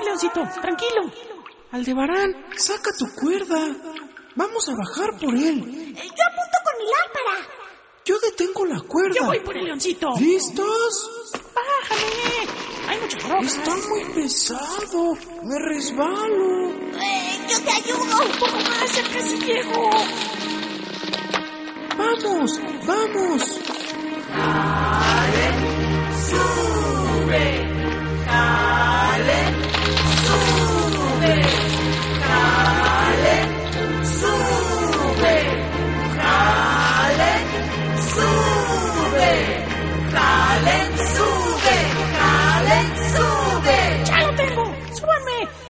Leoncito, tranquilo. Aldebarán, saca tu cuerda. Vamos a bajar por él. Yo apunto con mi lámpara. Yo detengo la cuerda. Yo voy por el Leoncito. ¿Listos? Bájame. Hay muchas rocas. Está muy pesado. Me resbalo. Yo te ayudo. Un poco más, ya casi llego. ¡Vamos! ¡Vamos! ¡Sube!